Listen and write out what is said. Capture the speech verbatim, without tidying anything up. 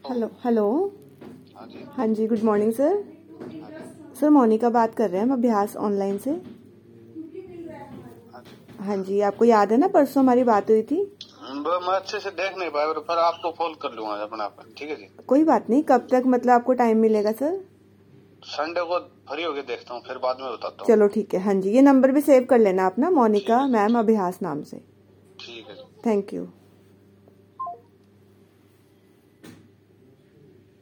Hello hello. हाँ जी। हाँ जी, good morning sir. Sir Monika बात कर रहे हैं हम अभ्यास ऑनलाइन से। हाँ जी। हाँ जी, आपको याद है ना परसों हमारी बात हुई थी? वो मैं अच्छे से देख नहीं पाया, पर आपको कॉल कर लूंगा अपने आप। ठीक है जी। कोई बात नहीं, कब तक मतलब आपको टाइम मिलेगा सर? संडे को फ्री होके देखता हूँ, फिर बाद में बताता हूँ। चलो ठीक है। हाँ जी, ये नंबर भी सेव कर लेना आप ना, मोनिका ठीक है मैम जी। अभ्यास नाम से। ठीक है जी। Thank you.